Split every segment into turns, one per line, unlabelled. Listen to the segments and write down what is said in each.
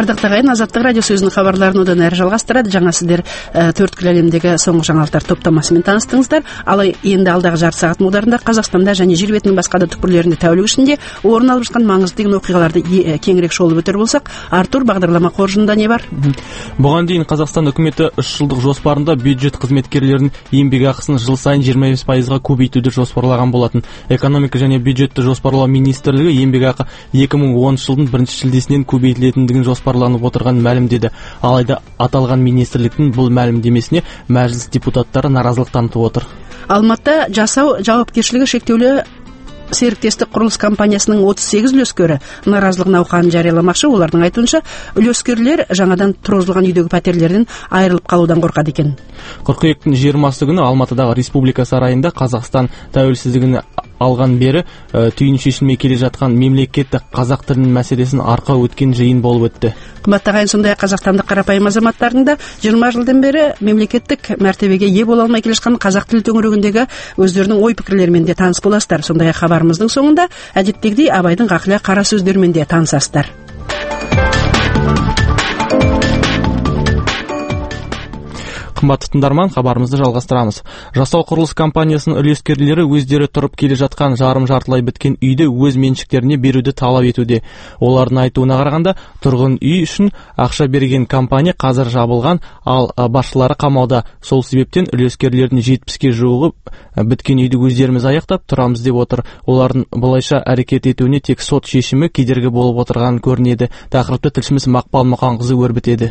Ардактуу агайын, Азаттык радио сөзүнүн кабарларын одан ары жалгастырат. Жаңа сиздер төрткүл әлемдеги соңку жаңалыктар топтомасы менен тааныстыңыздар. Ал эми алдагы жарты саат мугдарында Казакстанда жана жер бетинин башка да түкпүрлөрүндө тәулүк ичинде орун алып жаткан маңыздуу деген окуяларды кеңирээк шолуп өтөр болсок, Артур, багдарлама коржунда не бар?
Буга дейин Казакстан өкмөтү 3 жылдык жоспарында бюджет кызметкерлеринин эмгек акысын жыл сайын 25%га көбөйтүүдү жоспарлаган болатын. Экономика жана бюджетти жоспарлоо министрлиги эмгек акы 2010 жылдын 1-шилдесинен көбөйтүлетиндигин жоспарланып отурганын маалимдеди. Алайда аталган министрликтин бул маалимдемесине мәжлис депутаттары наразылык танытып отур.
Алматта жасау жауапкерчилиги шектүүлүү сериктестик курулуш компаниясынын 38 үлөскөрү наразылык науканын жарыяламакчы. Олардын айтуунча, үлөскөрлөр жаңадан тургузулган үйдөгү пәтерлерден айрылып калуудан коркат экен.
Кыркүйектин 20 күнү Алматыдагы Республика сарайында Казакстан тәуелсиздигин алган бери түйүнү чечилмей келе жаткан мемлекеттик казак тилинин маселесин аркау өткөн жыйын болуп өттү.
Кымбаттуу агайын, сондай Казакстандык карапайым азаматтардын да 20 жылдан бери мемлекеттик мәртебеге ээ боло алмай келишкен казак тили төңөрөгүндөгү өздөрүнүн ой пикирлери менен де тааныш боласыздар. Сондай кабарыбыздын соңунда адеттегидей Абайдын акылы кара сөздөрү менен де таанышасыздар.
Кымбаттуу тыңдарман, кабарыбызды жалгастырабыз. Жасоо курулуш компаниясынын үлескерлери өздөрү туруп келе жаткан жарым-жартылай бүткөн үйдү өз менчиктерине берүүдү талап этүүдө. Олардын айтууна караганда, тургун үй үчүн акча берген компания казыр жабылган, ал башчылары камауда. Сол себептен үлескерлердин 70ге жуугу бүткөн үйдү өздөрүбүз аяктап турабыз деп отур. Олардын булайша аракет этүүнү тек сот чечими кедерги болуп отурганын көрүнөдү. Тақырыпты тілшіміз Макпал Мукангызы өрбүтеді.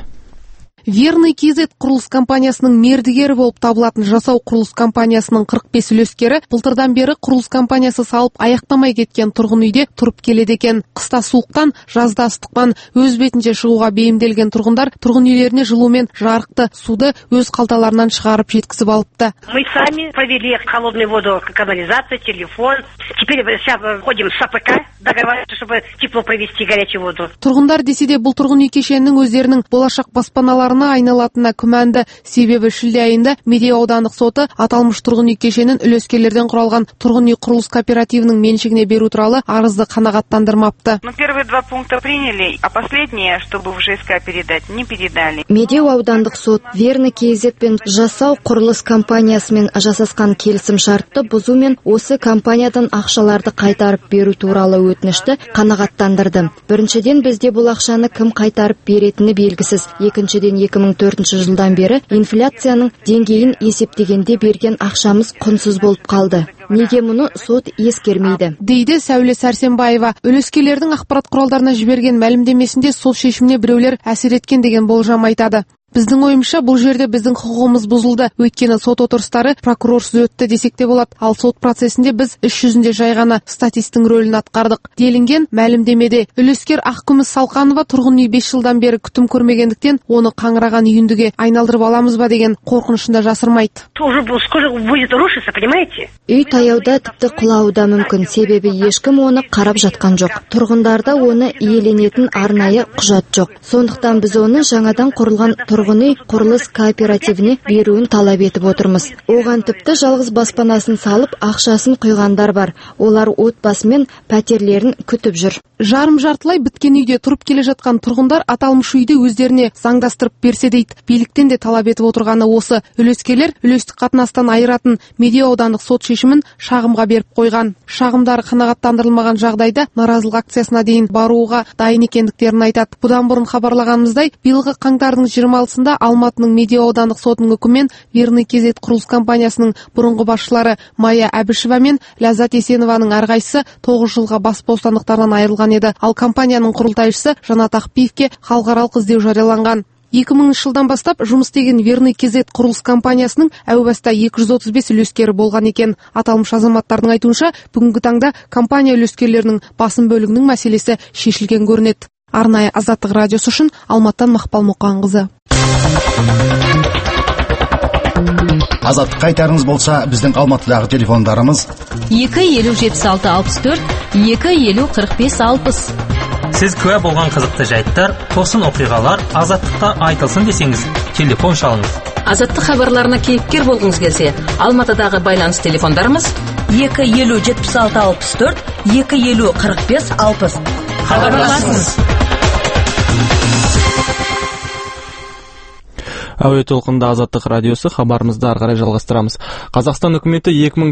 Верный KZ курулуш компаниясынын мердигери болуп табылатын жасау курулуш компаниясынын 45 үлескери былтырдан бери курулуш компаниясы салып аяктамай кеткен тургун үйдө туруп келет экен. Кыста сууктан, жазда ыстыктан өз бетинче чыгууга бейимделген тургундар тургун үйлерине жылуу менен жарыкты, сууду өз калталарынан чыгарып жеткизип алыпты.
Мы сами провели холодную воду, канализация, телефон. Теперь ходим с АПК, договариваемся, чтобы тепло провести, горячую воду.
Тургундар деседе бул тургун үй кешенинин өздөрүнүн болашак баспаналарына айналатына күмәнді. Себебі шілде айында Медеу аудандык соты аталмыш тургун үй кешенин үлескерлерден куралган тургун үй курулуш кооперативинин менчигине берүү тууралуу арызды канагаттандырмапты.
Первые 2 пункта приняли, а последние, чтобы в ЖСК передать, не передали.
Медеу аудандык сот Верный KZ пен жасау курулуш компаниясымен жасаскан келисим шартты бузуу менен осы компаниядан акчаларды кайтарып берүү тууралуу өтүнүштү канагаттандырды. Биринчиден, бизде бул акчаны ким кайтарып беретини белгисиз. Экинчиден, 2004 жылдан бері инфляцияның деңгейін есептегенде берген ақшамыз құнсыз болып қалды. Неге мұны сот ескермейді?
Дейді Сәуле Сәрсенбаева. Үлескерлердің ақпарат құралдарына жіберген мәлімдемесінде сот шешіміне біреулер әсер еткен деген болжам айтады. Биздин оюмча бул жерде биздин хукугубуз бузулду. Өйткені сот отурустары прокурорсуз өттү десек те болот. Ал сот процессинде биз иш жүзүндө жай гана статисттин рөлүн аткардык. Делинген мәлимдемеде үлескер Аккүмүс Салканова тургун үй 5 жылдан бери күтүм көрмөгөндүктен оны каңыраган үйүндүгө айналдырып аламызбы деген коркунучун да жасырмайт.
Уже скоро будет рушиться, понимаете?
Үй таяуда типти кулауы да мүмкүн. Себеби эчким оны карап жаткан жок. Тургундарда оны ийеленетин арнайы кужат жок. Сондуктан биз оны жаңадан курулган тургун үй курулуш кооперативине берүүнү талап этип отурмуз. Оган типти жалгыз баспанасын салып акчасын куйгандар бар. Олар отбасы менен пәтерлерин күтүп жүр.
Жарым-жартылай бүткөн үйдө туруп келе жаткан тургундар аталмыш үйдү өздөрүнө заңдастырып берсе дейт. Бийликтен де талап этип отурганы осы. Үлескерлер үлөстүк катнашtan айыратын Медеу аудандык сот шешимин шагымга берип койган. Шагымдары канагаттандырылмаган жагдайда наразылык акциясына дейин барууга дайын экендиктерин айтат. Будан мурун хабарлаганыбыздай, быйылгы каңтардын 26-сында Алматынын Медеу аудандык сотунун өкүмүнөн Верный KZ курулуш компаниясынын бурунку башчылары Майя Абишева менен Ляззат Эсенованын ар кайсысы 9 жылга бас бостандыктарынан айрылган еді. Ал компаниянын курултайчысы Жанат Акпиевке халыкаралык издөө жарыяланган. 2000 жылдан бастап жұмыс істеген Верный KZ курулуш компаниясынын әубаста 235 үлескери болгон экен. Аталмыш азаматтардын айтуунча, бүгүнкү таңда компания үлескерлеринин басым бөлүгүнүн маселеси шешилген көрүнөт. Арнайы Азаттык радиосу үчүн Алматтан Макпал Мукангызы.
Азаттык кайтарыңыз болса, биздин Алматыдагы телефондарыбыз
2507664 2504560.
Сіз күә болған қызықты жайттар, тосын оқиғалар Азаттықта айтылсын десеңіз, телефон шалыңыз.
Азаттық хабарларына кейіпкер болғыңыз келсе, Алматыдағы байланыс телефондарымыз 2507664 2504560. Хабарласыңыз.
Әуе толқында Азаттық радиосы, хабарымызды ары қарай жалғастырамыз. Қазақстан үкіметі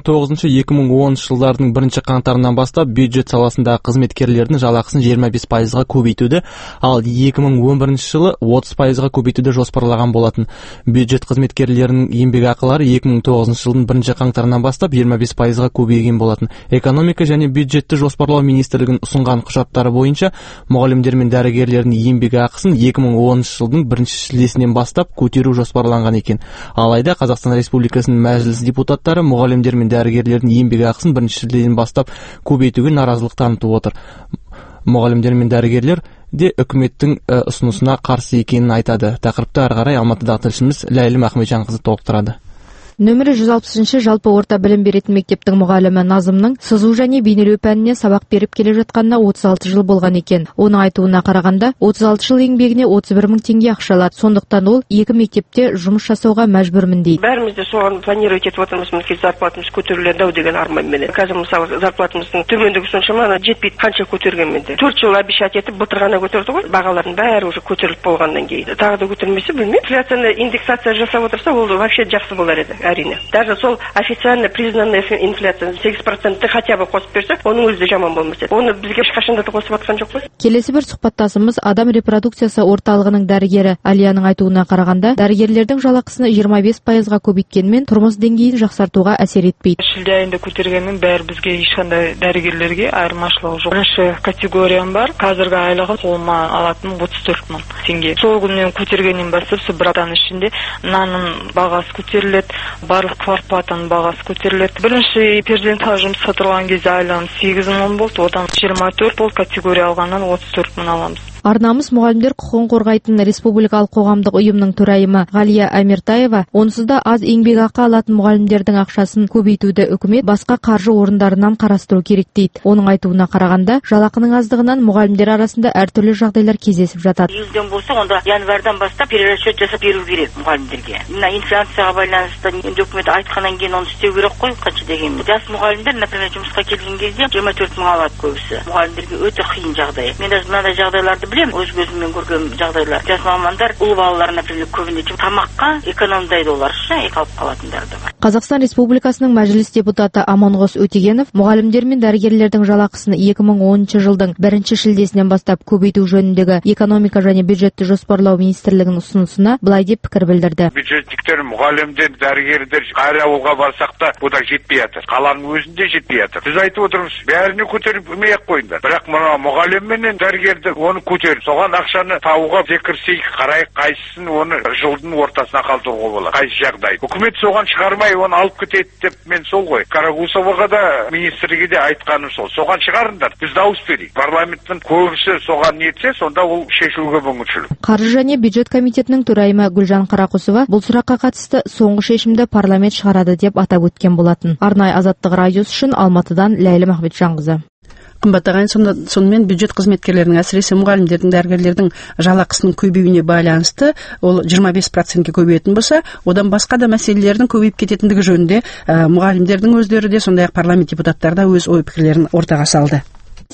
2009-2010 жылдардың 1 қаңтарынан бастап бюджет саласындағы қызметкерлердің жалақысын 25%-ға көбейтуді, ал 2011 жылы 30%-ға көбейтуді жоспарлаған болатын. Бюджет қызметкерлерінің еңбекақылары 2009 жылдың 1 қаңтарынан бастап 25%-ға көбейген болатын. Экономика және бюджетті жоспарлау министрлігінің ұсынған құжаттары бойынша мұғалімдер мен дәрігерлердің еңбекақысын 2010 жылдың 1 шілдесінен бастап көтеру жоспарланған екен. Алайда Қазақстан Республикасының мәжіліс депутаттары мұғалімдер мен дәрігерлердің еңбекақысын 1 шілдеден бастап көбейтуге наразылық танытып отыр. Мұғалімдер мен дәрігерлер де үкіметтің ұсынысына қарсы екенін айтады. Тақырыпты ары қарай Алматыдағы тілшіміз Ләйлім Ахметжанқызы толықтырады.
Нөмірі 160-шы жалпы орта білім беретін мектептің мұғалімі Назымның сызу және бейнелеу пәніне сабақ беріп келе жатқанына 36 жыл болған екен. Оның айтуына қарағанда, 36 жыл еңбегіне 31 мың теңге ақша алады. Сондықтан ол 2 мектепте жұмыс жасауға мәжбүрмін дейді.
Бәріміз де соған планировать етіп отырмыз, зарплатамыз көтеріледі деген арманмен. Қазір мысалы зарплатамыздың төмендігі соншама жетпейді, қанша көтергенмен де. 4 жыл обещать етіп, былтыр ғана көтерді ғой. Бағалардың бәрі уже көтеріліп болғаннан кейін. Тағы да көтермесе, білмеймін. Инфляцияны индексация жасап отырса, ол вообще жақсы болар еді. Әрине. Даже сол официально признанная инфляция 8%-ті хотя бы қосып берсе, оның өзі де жаман болмас еді. Оны бізге ешқашанда да қосып атқан жоқ қой.
Келесі бір сұхбаттасымыз адам репродукциясы орталығының дәрігері Алияның айтуына қарағанда, дәрігерлердің жалақысыны 25%-ға көбейткенмен тұрмыс деңгейін жақсартуға әсер етпейді.
Шілде айында көтергенмен бәрі бізге ешқандай дәрігерлерге айырмашылығы жоқ. Бірінші категориям бар. Қазіргі айлығы қолыма алатын 34 мың теңге. Сол күннен көтергеннен бастап бір аптаның ішінде нанның бағасы көтеріледі, барлық квартплатаның бағасы көтеріледі. Бірінші перзентхана жұмысқа тұрған кезде айлығым 8 мың болды, одан 24 болды, категория алғаннан 34 мың аламыз.
Арнамыз мұғалімдер құқығын қорғайтын республикалық қоғамдық ұйымның төрайымы Ғалия Амертаева, онсыз да аз еңбекақы алатын мұғалімдердің ақшасын көбейтуді үкімет басқа қаржы орындарынан қарастыру керек дейді. Оның айтуына қарағанда, жалақының аздығынан мұғалімдер арасында әртүрлі жағдайлар кездесіп жатады.
Июльден болса, онда январьдан бастап перерасчет жасап беру керек мұғалімдерге. Мына инфляцияға байланысты енді үкімет айтқаннан кейін оны істеу керек қой, қанша дегенмен. Жас мұғалімдер, например, жұмысқа келген кезде 24 мың алады көбісі. Мұғалімдерге өте қиын жағдай. Мен мынандай жағдайларды білем, өз көзіммен көрген жағдайлар. Жас мамандар ұл балалар, например, көбіне тамаққа экономдайды олар үшін, алып қалатындар да бар.
Қазақстан Республикасының мәжіліс депутаты Аманғос Өтегенов мұғалімдер мен дәрігерлердің жалақысын 2010 жылдың 1 шілдесінен бастап көбейту жөніндегі экономика және бюджетті жоспарлау министрлігінің ұсынысына былай деп пікір білдірді.
Бюджеттіктер, мұғалімдер, дәрігерлер әр ауылға барсақ та бұда жетпей жатыр. Қаланың өзінде жетпей жатыр. Біз айтып отырмыз, бәріне көтермей-ақ қойыңдар. Бірақ мына мұғалім мен дәрігерді оны көтеріп, соған ақшаны тауға зекірсейік, қарайық, қайсысын оны жылдың ортасына қалдыруға болады. Қайсы жағдай. Үкімет соған шығармай, оны алып кетеді деп мен сол ғой. Карагусоваға да министрге де айтқаным сол. Соған шығарыңдар. Біз дауыс берейік. Парламенттің көбісі соған нетсе, сонда ол шешілуге мүмкіншілік.
Қаржы және бюджет комитетінің төрайымы Гүлжан Қарақұсова бұл сұраққа қатысты соңғы шешімді парламент шығарады деп атап өткен болатын. Арнайы Азаттық радиосы үшін Алматыдан Ләйлім Ахметжанқызы.
Қымбат ағайын, сонымен бюджет қызметкерлерінің, әсіресе мұғалімдердің, дәрігерлердің жалақысының көбеюіне байланысты, ол 25%-ге көбейетін болса, одан басқа да мәселелердің көбейіп кететіндігі жөнінде мұғалімдердің өздері де, сондай-ақ парламент депутаттары да өз ой пікірлерін ортаға салды.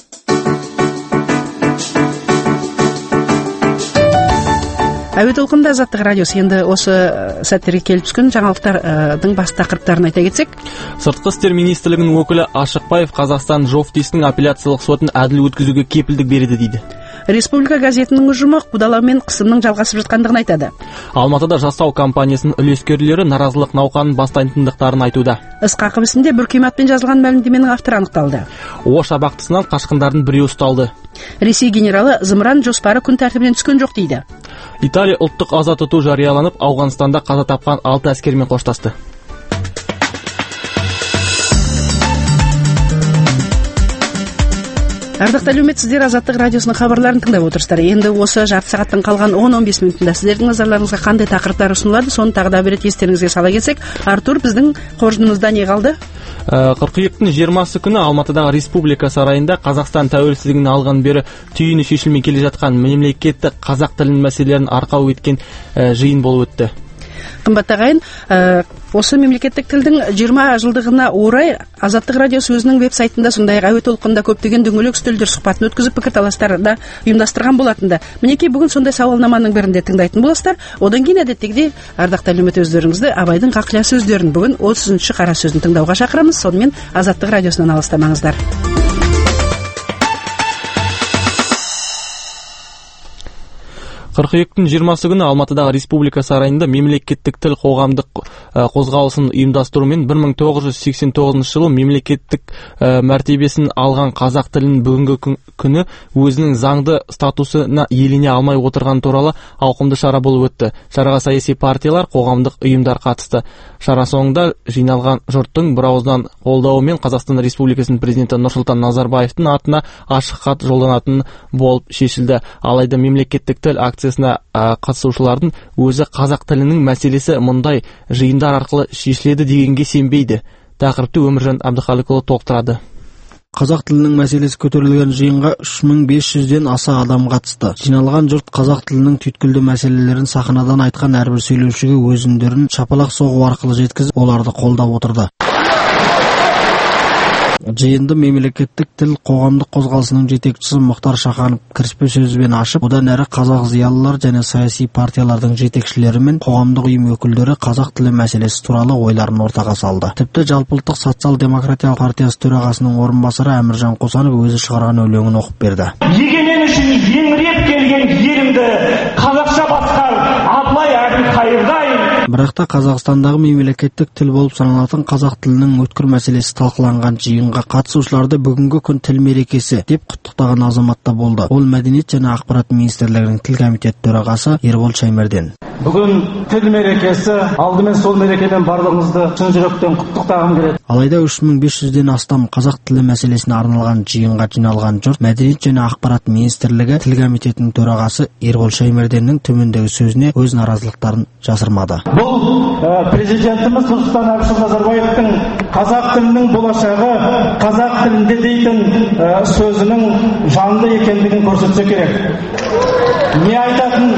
Әуе толқында Азаттық радиосы. Енді осы сәттерге келіп түскен жаңалықтардың бас тақырыптарын айта кетсек.
Сыртқы істер министрлігінің өкілі Ашықбаев Қазақстан жофтисінің апелляциялық сотын әділ өткізуге кепілдік береді дейді.
Республика газетінің ұжымы қудалау мен қысымның жалғасып жатқандығын айтады.
Алматыда Жасау компаниясының үлескерлері наразылық науқанын бастайтындықтарын айтуда.
Ысқақов ісінде бүркематпен жазылған мәлімдеменің авторы анықталды.
Ош абақтысынан қашқындардың біреуі ұсталды.
Ресей генералы зымыран жоспары күн тәртібінен түскен жоқ дейді.
Италия ұлттық аза тұту жарияланып, Ауғанстанда қаза тапқан 6 әскермен қоштасты.
Ардақты әлеумет, сіздер Азаттық радиосының хабарларын тыңдап отырсыздар. Енді осы жарты сағаттан қалған 10-15 минутында сіздердің назарларыңызға қандай тақырыптар ұсынылады, соны тағы да бір рет естеріңізге сала кетсек. Артур, біздің қоржынымызда не қалды?
Қыркүйектің 20 күні Алматыдағы Республика сарайында Қазақстан тәуелсіздігін алған бері түйіні шешілмей келе жатқан мемлекеттік қазақ тілінің мәселелерін арқау еткен жиын болып өтті.
Қымбат ағайын, осы мемлекеттік тілдің 20 жылдығына орай Азаттық радиосы өзінің веб-сайтында сондай әуе толқында көптеген дөңгелек үстелдер сұхбатын өткізіп пікірталастарда ұйымдастырған болатынды. Мінекей бүгін сондай сауалнаманың бірінде тыңдайтын боласыздар. Одан кейін әдеттегідей ардақты әлеумет өздеріңізді Абайдың қақия сөздерін бүгін 30-шы қара сөзін тыңдауға шақырамыз. Сонымен Азаттық радиосынан алыстамаңыздар.
22-дің 20-сы күні Алматыдағы Республика сарайында мемлекеттік тіл қоғамдық қозғалысын ұйымдастырумен 1989 жылы мемлекеттік мәртебесін алған қазақ тілінің бүгінгі күні өзінің заңды статусына иелене алмай отырған туралы ауқымды шара болып өтті. Шараға саяси партиялар, қоғамдық ұйымдар қатысты. Шара соңында жиналған жұрттың бірауыздан қолдауымен Қазақстан Республикасының президенті Нұрсұлтан Назарбаевтың атына ашық хат жолданатын болып шешілді. Алайда мемлекеттік тіл акциясына қатысушылардың өзі қазақ тілінің мәселесі мұндай жиындар арқылы шешіледі дегенге сенбейді. Тақырыпты Өміржан Әбдіхалықұлы толықтырады.
Қазақ тілінің мәселесі көтерілген жиынға 3500-ден аса адам қатысты. Жиналған жұрт қазақ тілінің түйткілді мәселелерін сахнадан айтқан әрбір сөйлеушіге өз үндерін шапалақ соғу арқылы жеткізіп, оларды қолдап отырды. Жиынды мемлекеттік тіл қоғамдық қозғалысының жетекшісі Мұхтар Шаханов кіріспе сөзбен ашып, одан әрі қазақ зиялылар және саяси партиялардың жетекшілері мен қоғамдық ұйым өкілдері қазақ тілі мәселесі туралы ойларын ортаға салды. Тіпті жалпыұлттық социал-демократиялық партиясы төрағасының орынбасары Әміржан Қосанов өзі шығарған өлеңін оқып берді.
Егемен үшін еңіреп келген елімді қазақша басқар Абылай Әбілқайырдай.
Бірақта Қазақстандағы мемлекеттік тіл болып саналатын қазақ тілінің өткір мәселесі талқыланған жиынға қатысушыларды бүгінгі күн тіл мерекесі деп құттықтаған азаматта болды. Ол Мәдениет және ақпарат министрлігінің тіл комитеті төрағасы Ербол Шаймерден.
Бүгін тіл мерекесі, алдымен сол мерекеден барлығыңызды шын жүректен құттықтағым келеді.
Алайда 3500-ден астам қазақ тілі мәселесіне арналған жиынға жиналған жұрт Мәдениет және ақпарат министрлігі тіл комитетінің төрағасы Ербол Шаймерденнің төмендегі сөзіне өз наразылықтарын жасырмады.
Бұл президентіміз Нұрсұлтан Әбішұлы Назарбаевтың қазақ тілінің болашағы қазақ тілінде дейтін сөзінің жанды екендігін көрсетсе керек. Не айтатын?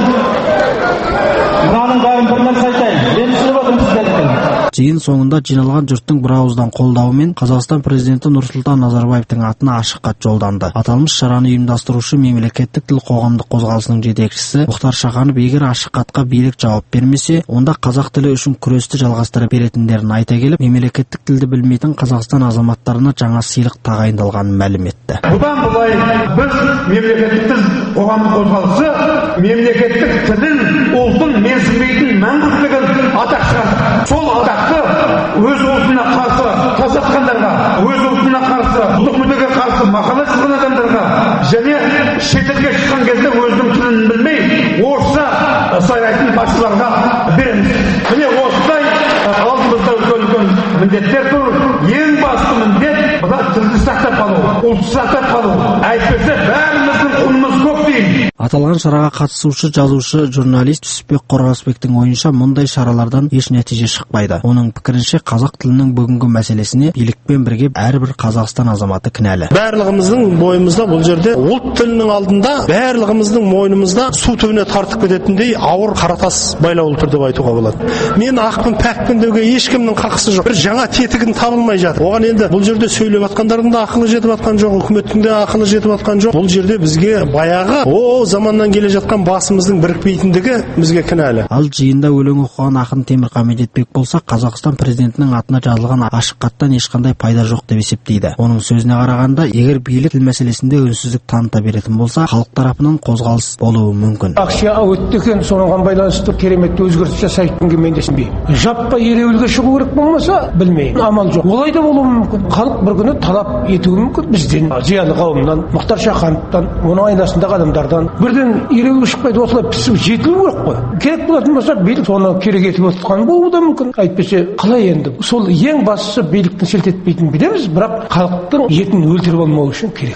Мұнаның бәрін бір нәрсе айтайын. Мен түсініп отырмын сіздерден.
Жиын соңында жиналған жұрттың бірауыздан қолдауымен Қазақстан президенті Нұрсұлтан Назарбаевтың атына ашық хат жолданды. Аталмыш шараны ұйымдастырушы мемлекеттік тіл қоғамдық қозғалысының жетекшісі Мұхтар Шаханов егер ашық хатқа билік жауап бермесе, онда қазақ тілі үшін күресті жалғастыра беретіндерін айта келіп, мемлекеттік тілді білмейтін Қазақстан азаматтарына жаңа сыйлық тағайындалғанын мәлім етті.
Бұдан былай біз мемлекеттік тіл қоғамдық қозғалысы мемлекеттік тілін ұлтын менсінбейтін мәңгілігін атақ шығарды. Сол атақты өз ұлтына қарсы тазартқандарға, өз ұлтына қарсы, ұлттық мүддеге қарсы мақала жазған адамдарға және шетелге шыққан кезде өзінің тілін білмей орысша сайлайтын басшыларға береміз. Міне осындай алдымызда үлкен міндеттер тұр. Ең басты міндет мына тілді сақтап қалу, ұлтты сақтап қалу. Әйтпесе бәріміздің құнымыз көп деймін.
Аталған шараға қатысушы жазушы журналист Түсіпбек Қорғасбектің ойынша мұндай шаралардан еш нәтиже шықпайды. Оның пікірінше қазақ тілінің бүгінгі мәселесіне билікпен бірге әрбір Қазақстан азаматы кінәлі.
Барлығымыздың бойымызда бұл жерде ұлт тілінің алдында барлығымыздың мойнымызда су түбіне тартып кететіндей ауыр қаратас байлаулы тұр деп айтуға болады. Мен ақпын пәкпін деуге ешкімнің қақысы жоқ. Бір жаңа тетігін табылмай жатыр. Оған енді бұл жерде сөйлеп жатқандардың да ақылы жетіп жатқан жоқ, үкіметтің де ақылы жетіп жатқан жоқ. Бұл жерде бізге баяғы заманнан келе жатқан басымыздың бірікпейтіндігі бізге кінәлі.
Ал жиында өлең оқыған ақын Темірқан Медетбек болса, Қазақстан президентінің атына жазылған ашық хаттан ешқандай пайда жоқ деп есептейді. Оның сөзіне қарағанда, егер билік тіл мәселесінде үнсіздік таныта беретін болса, халық тарапынан қозғалыс болуы мүмкін.
Ақша өттікен соған байланысты керемет өзгеріс жасайтынға мен де сенбеймін. Жаппай ереуілге шығу керек болмаса, білмеймін. Амал жоқ. Олай да болуы мүмкін. Халық бір күні талап етуі мүмкін бізден, зиялы қауымнан, Мұхтар Шахановтан, оның айналасындағы адамдардан. Бірден ереуілге шықпайды, осылай пісіп жетілу керек қой. Керек болатын болса, билік соны керек етіп отырған болуы да мүмкін. Әйтпесе қалай енді? Сол ең бастысы биліктің селтетпейтінін білеміз, бірақ халықтың етін өлтіріп алмау үшін керек.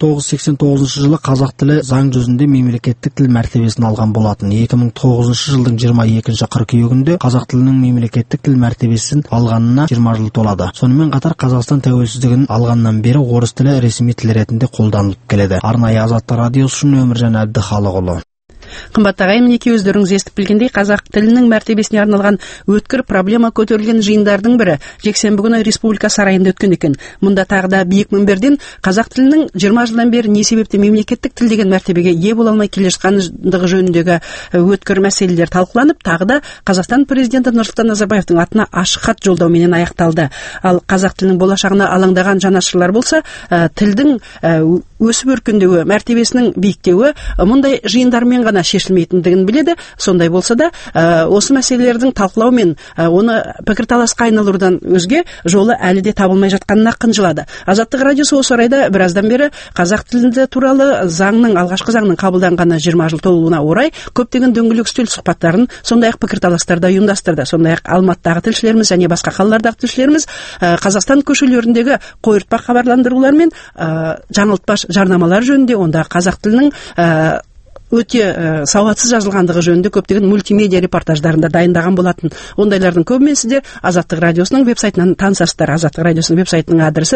1989 жылы қазақ тілі заң жүзінде мемлекеттік тіл мәртебесін алған болатын. 2009 жылдың 22 қыркүйегінде қазақ тілінің мемлекеттік тіл мәртебесін алғанына 20 жыл толады. Сонымен қатар Қазақстан тәуелсіздігін алғаннан бері орыс тілі ресми тіл ретінде қолданылып келеді. Арнайы Азаттық радиосы үшін Өміржан Әбдіхалықұлы.
Қымбатты ағайын, мінекей өздеріңіз естіп білгендей, қазақ тілінің мәртебесіне арналған өткір проблема көтерілген жиындардың бірі жексенбі күні Республика сарайында өткен екен. Мұнда тағы да биік мінберден қазақ тілінің 20 жылдан бері не себепті мемлекеттік тіл деген мәртебеге ие бола алмай келе жатқандығы жөніндегі өткір мәселелер талқыланып, тағы да Қазақстан президенті Нұрсұлтан Назарбаевтың атына ашық хат жолдауменен аяқталды. Ал қазақ тілінің болашағына алаңдаған жанашырлар болса, тілдің өсіп өркендеуі, мәртебесінің биіктеуі мұндай жиындармен ғана шешілмейтіндігін біледі. Сондай болса да, осы мәселелердің талқылау мен оны пікірталасқа айналдырудан өзге жолы әлі де табылмай жатқанына қынжылады. Азаттық радиосы осы орайда біраздан бері қазақ тілі туралы алғашқы заңның қабылданғанына 20 жыл толуына орай көптеген дөңгелек үстел сұхбаттарын, сондай-ақ пікірталастарда ұйымдастырды. Сондай-ақ Алматыдағы тілшілеріміз және басқа қалалардағы тілшілеріміз Қазақстан көшелеріндегі қойыртпақ хабарландырулар мен жаңылтпаш жарнамалар жөнінде, онда қазақ тілінің өте сауатсыз жазылғандығы жөнінде көптеген мультимедиа репортаждарында дайындаған болатын. Ондайлардың көбімен сіздер Азаттық радиосының веб-сайтынан танысасыздар. Азаттық радиосының веб-сайтының адресі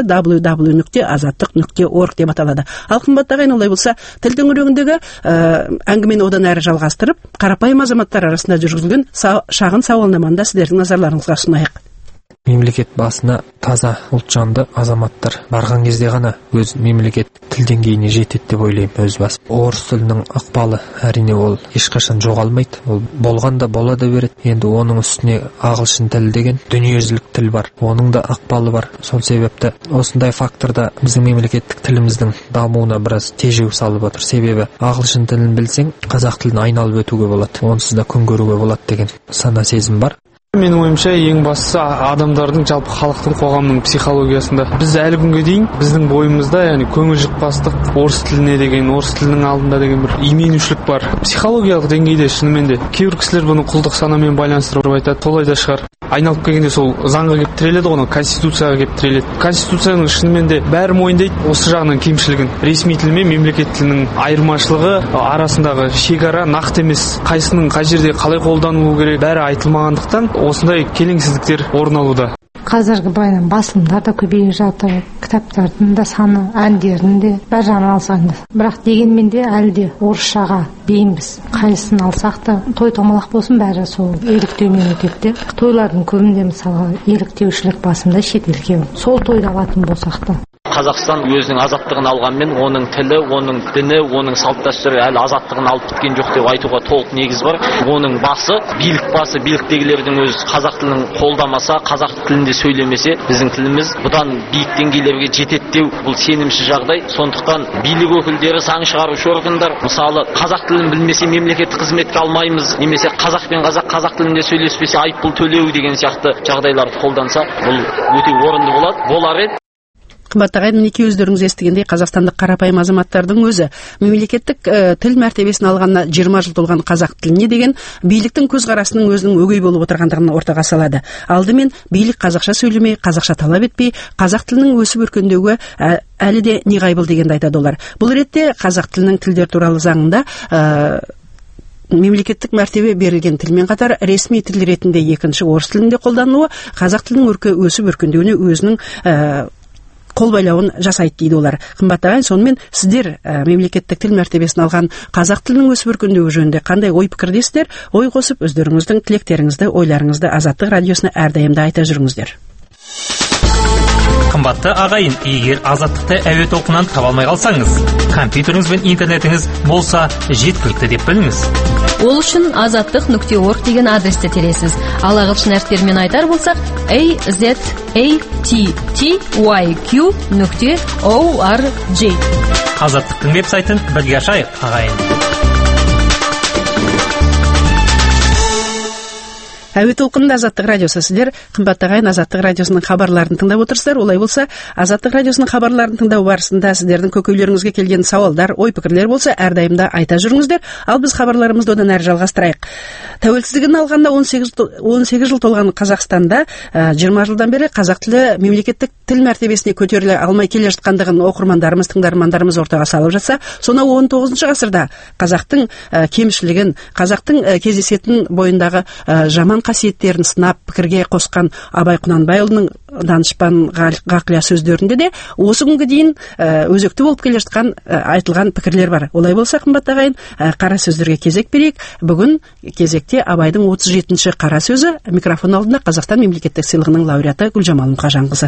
www.azаттық.org деп аталады. Ал қымбатты ағайын, олай болса, тіл төңірегіндегі әңгімені одан әрі жалғастырып, қарапайым азаматтар арасында жүргізілген шағын сауалнаманы да сіздердің назарларыңызға ұсынайық.
Мемлекет басына таза ұлтжанды азаматтар барған кезде ғана өз мемлекет тіл деңгейіне жетеді деп ойлаймын өз басым. Орыс тілінің ықпалы әрине ол ешқашан жоғалмайды. Ол болғанда бола да береді. Енді оның үстіне ағылшын тілі деген дүниежүзілік тіл бар. Оның да ықпалы бар. Сол себепті осындай факторда біздің мемлекеттік тіліміздің дамуына біраз тежеу салып отыр. Себебі ағылшын тілін білсең, қазақ тілін айналып өтуге болады. Онсыз да күн көруге болады деген сана сезім бар.
Менің ойымша ең бастысы адамдардың, жалпы халықтың, қоғамның психологиясында. Біз әлі күнге дейін біздің бойымызда, яғни көңіл жықпастық, орыс тіліне деген, орыс тілінің алдында деген бір именушілік бар. Психологиялық деңгейде шынымен де кейбір кісілер бұны құлдық санамен байланыстырып айтады. Солай да шығар. Айналып келгенде сол заңға келіп тіреледі, оны конституцияға келіп тіреледі. Конституцияның шынымен де бәрі мойындайды осы жағынан кемшілігін. Ресми тіл мен мемлекет тілінің айырмашылығы арасындағы шекара нақты емес. Қайсының қай жерде қалай қолданылуы керек бәрі айтылмағандықтан осындай келеңсіздіктер орын алуда.
Қазіргі басылымдар да көбейіп жатыр, кітаптардың да саны, әндердің де бәрі жағынан алсаңыз. Бірақ дегенмен де әлі де орысшаға бейінбіз. Қайсысын алсақ та той томалақ болсын, бәрі сол еліктеумен өтеді. Тойлардың көбінде мысалы еліктеушілік басында шетелге. Сол тойды алатын болсақ та.
Қазақстан өзінің азаттығын алғанмен оның тілі, оның діні, оның салт дәстүрі әлі азаттығын алып біткен жоқ деп айтуға толық негіз бар. Оның басы, биліктегілердің өз қазақ тілін қолдамаса, қазақ тілінде сөйлемесе, біздің тіліміз бұдан биік деңгейлерге жетеді деу бұл сенімсіз жағдай. Сондықтан билік өкілдері, заң шығарушы органдар, мысалы қазақ тілін білмесе мемлекеттік қызметке алмаймыз, немесе қазақ тілінде сөйлеспесе айыппұл төлеу деген сияқты жағдайларды қолданса, бұл өте орынды болады. Болар еді.
Қымбатты ағайын, мінекей өздеріңіз естігендей, қазақстандық қарапайым азаматтардың өзі мемлекеттік тіл мәртебесін алғанына 20 жыл толған қазақ тіліне деген биліктің көзқарасының өзінің өгей болып отырғандығын ортаға салады. Алдымен билік қазақша сөйлемей, қазақша талап етпей, қазақ тілінің өсіп өркендеуі әлі де неғайбыл дегенді айтады олар. Бұл ретте қазақ тілінің тілдер туралы заңында мемлекеттік мәртебе берілген тілмен қатар ресми тіл ретінде екінші орыс тілінде қолданылуы қазақ тілінің өсіп өркендеуіне өзінің қол байлауын жасайды дейді олар. Қымбатты ағайын, сонымен сіздер мемлекеттік тіл мәртебесін алған қазақ тілінің өсіп өркендеуі жөнінде қандай ой пікірдесіздер? Ой қосып өздеріңіздің тілектеріңізді, ойларыңызды Азаттық радиосына әрдайымда айта жүріңіздер.
Қымбатты ағайын, егер Азаттықты әуе толқынынан таба алмай қалсаңыз, компьютеріңіз бен интернетіңіз болса жеткілікті деп біліңіз.
Ол үшін azattiq.org деген адресті тересіз. Ал ағылшын әріптерімен айтар болсақ, azattiqyq.org.
Азаттықтың веб-сайтын бірге ашайық, ағайын.
Әуе толқынында Азаттық радиосы. Сіздер қымбатты ағайын Азаттық радиосының хабарларын тыңдап отырсыздар. Олай болса, Азаттық радиосының хабарларын тыңдау барысында сіздердің көкеулеріңізге келген сауалдар, ой пікірлер болса, әрдайымда айта жүріңіздер. Ал біз хабарларымызды одан әрі жалғастырайық. Тәуелсіздігін алғанда 18 жыл толған Қазақстанда 20 жылдан бері қазақ тілі мемлекеттік тіл мәртебесіне көтеріле алмай келе жатқандығын оқырмандарымыз, тыңдармандарымыз ортаға салып жатса, сонау 19 ғасырда қазақтың кемшілігін, қазақтың кездесетін бойындағы жаман қасиеттерін сынап пікірге қосқан Абай Құнанбайұлының данышпан ғақлия сөздерінде де осы күнге дейін өзекті болып келе жатқан айтылған пікірлер бар. Олай болса, қымбатты ағайын, қара сөздерге кезек берейік. Бүгін кезекте Абайдың 37-ші қара сөзі. Микрофон алдында Қазақстан мемлекеттік сыйлығының лауреаты Гүлжамал Мұқажанқызы.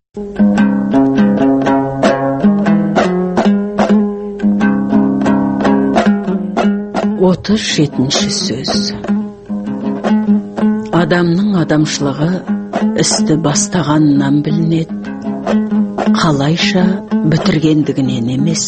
37-ші сөз. Адамның адамшылығы істі бастағаннан білінеді, қалайша бітіргендігінен емес.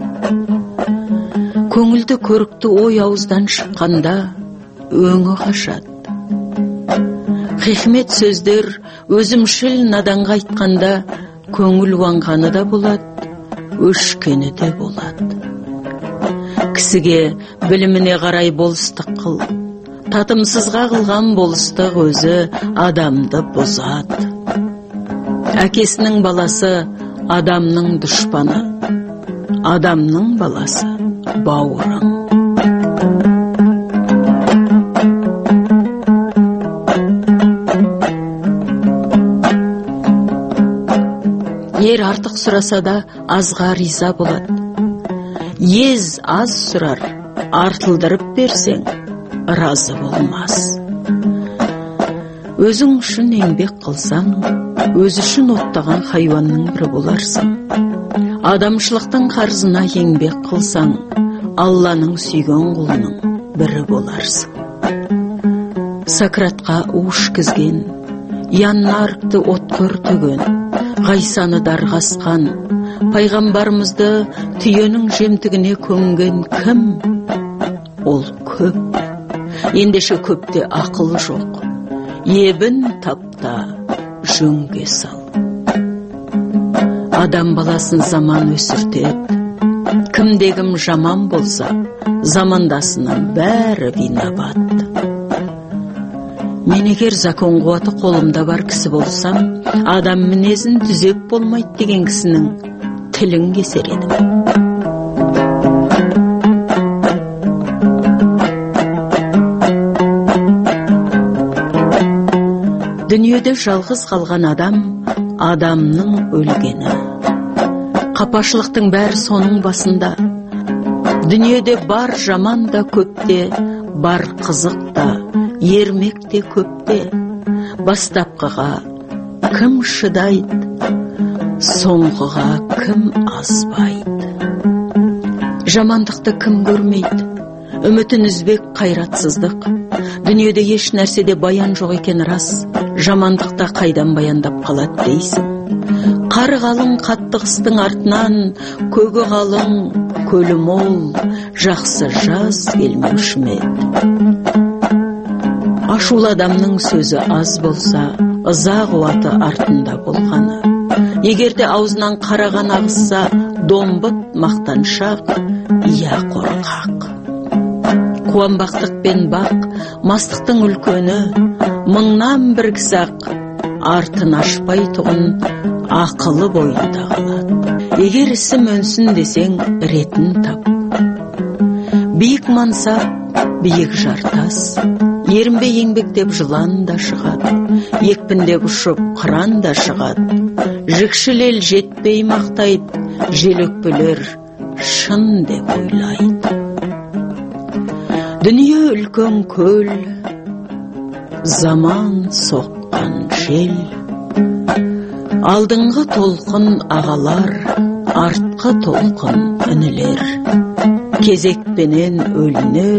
Көңілді көрікті ой ауыздан шыққанда өңі қашады. Хикмет сөздер өзімшіл наданға айтқанда көңіл уанғаны да болады, өшкені де болады. Кісіге біліміне қарай болыстық қыл, татымсызға қылған болыстық өзі адамды бұзады. Әкесінің баласы адамның дұшпаны, адамның баласы бауырың. Ер артық сұраса да азға риза болады. Ез аз сұрар, артылдырып берсең, разы болмас. Өзің үшін еңбек қылсаң, өз үшін оттаған хайуанның бірі боларсың. Адамшылықтың қарызына еңбек қылсаң, Алланың сүйген құлының бірі боларсың. Сократқа ушкізген, Яннаркты отқыр түген, Ғайсаны дарғасқан, пайғамбарымызды түйенің жемтігіне көңген кім? Ол көп. Ендеше көпте ақыл жоқ. Ебін тапта жөнге сал. Адам баласын заман өсіртеді. Кімдегім жаман болса, замандасының бәрі винабат. Мен егер закон қуаты қолымда бар кісі болсам, адам мінезін түзеп болмайды деген кісінің тілін кесер едім. Дүниеде жалғыз қалған адам, адамның өлгені. Қапашылықтың бәрі соның басында. Дүниеде бар жаман да көпте, бар қызық та, ермек те көпте. Бастапқыға кім шыдайды, соңғыға кім азбайды. Жамандықты кім көрмейді, үмітін үзбек қайратсыздық. Дүниеде еш нәрседе баян жоқ екен рас, жамандықта қайдан баяндап қалады дейсің. Қар қалың қатты қыстың артынан, көгі қалың, көлі мол, жақсы жаз келмеуші ме еді. Ашулы адамның сөзі аз болса, ыза қуаты артында болғаны. Егерде аузынан қараған ағызса, домбыт мақтаншақ, иә қорқақ. Қуанбақтық пен бақ, мастықтың үлкені, мыңнан бір кісақ, артын ашпай тұғын, ақылы бойында қалады. Егер ісім өнсін десең, ретін тап. Биік мансап, биік жартас, ерінбе еңбектеп жылан да шығады, екпіндеп ұшып қыран да шығады. Жікшіл ел жетпей мақтайды, жел өкпелер шын деп ойлайды. Дүние үлкен көл, заман соққан жел. Алдыңғы толқын ағалар, артқы толқын інілер. Кезекпенен өлінер,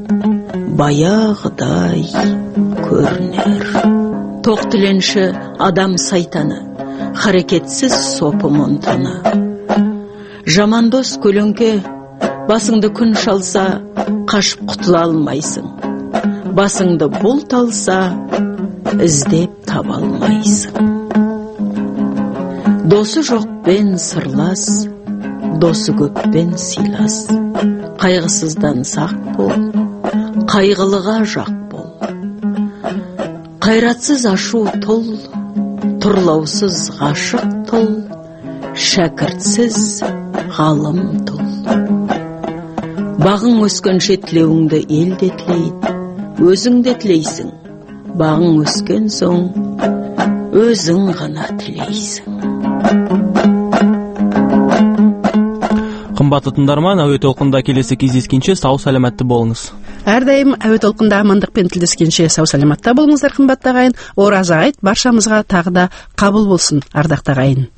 баяғыдай көрінер. Тоқ тіленші адам сайтаны, харекетсіз сопы монтаны. Жамандос көлеңке, басыңды күн шалса, қашып құтыла алмайсың. Басыңды бұлт алса, іздеп таба алмайсың. Досы жоқпен сырлас, досы көппен сыйлас. Қайғысыздан сақ бол, қайғылыға жақ бол. Қайратсыз ашу тұл, тұрлаусыз ғашық тұл, шәкіртсіз ғалым тұл. Бағың өскенше тілеуіңді ел де тілейді, өзің де тілейсің, бағың өскен соң өзің ғана тілейсің.
Қымбатты тыңдарман, әуе толқында келесі кездескенше сау саламатты болыңыз.
Әрдайым әуе толқында амандықпен тілдескенше сау саламатта болыңыздар, қымбатты ағайын. Ораза айт баршамызға тағы да қабыл болсын, ардақты ағайын.